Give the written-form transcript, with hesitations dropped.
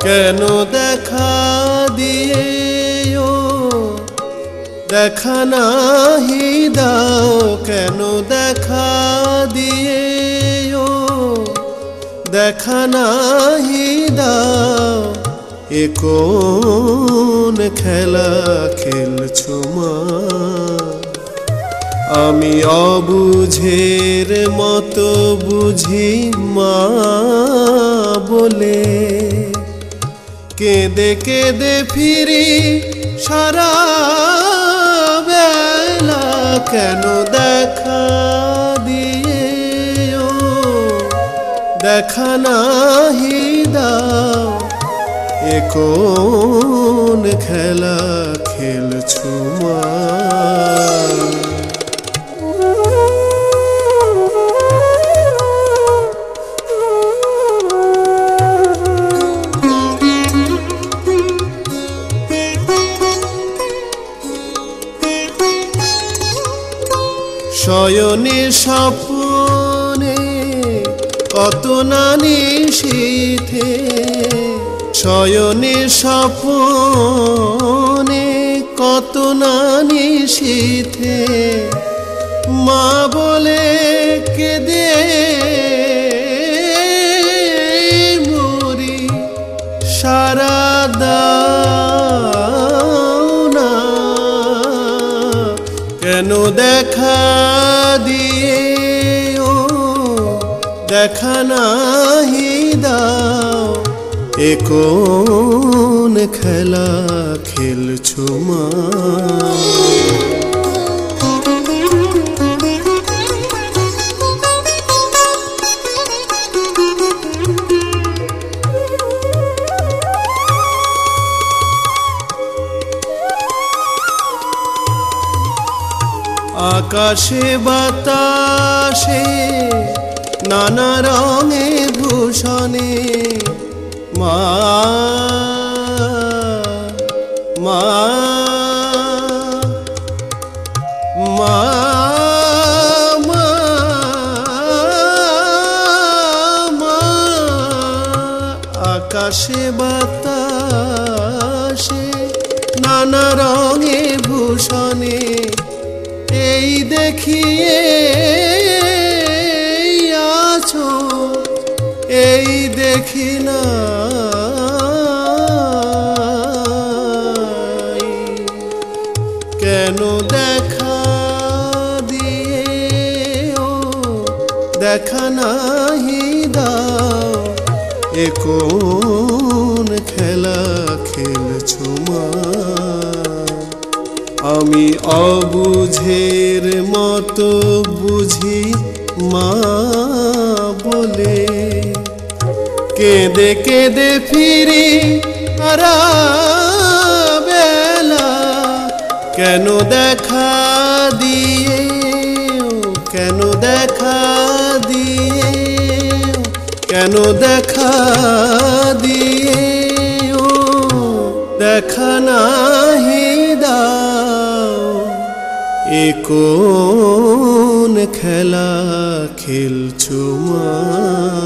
কেন দেখা দিয়েও দেখা নাহি দাও, কেন দেখা দিয়েও দেখা নাহি দাও, এ কোন খেলা খেলছো মা? আমি অবুঝের মতো বুঝি মা বলে, কেঁদে কেঁদে ফিরি সারা বেলা। কেন দেখা দিয়েও দেখা নাহি দাও, এ কোন খেলা খেলছো মা? শয়নে স্বপ্নে কত না নিশীথে, শয়নে স্বপ্নে কত না নিশীথে, মা বলে কেঁদে মরি সারা দাও না। কেন দেখা দিয়েও দেখা নাহি দাও, এ কোন খেলা খেলছো মা? আকাশে বাতাসে নানা রঙে ভূষণে মা মা মা মা মা। আকাশে বাতাসে নানা রঙে ভূষণে, এই দেখিয়ে আছো এই দেখি না। কেন দেখা দিয়েও দেখা নাহি দাও, এ কোন খেলা খেলছো মা? আমি অবুঝের মতো বুঝি মা বলে, কেঁদে কেঁদে ফিরি সারা বেলা। কেন দেখা দিয়েও কেন দেখা দিয়েও কেন দেখা দিয়েও দেখা নাহি দাও, এ কোন খেলা খেলছো মা?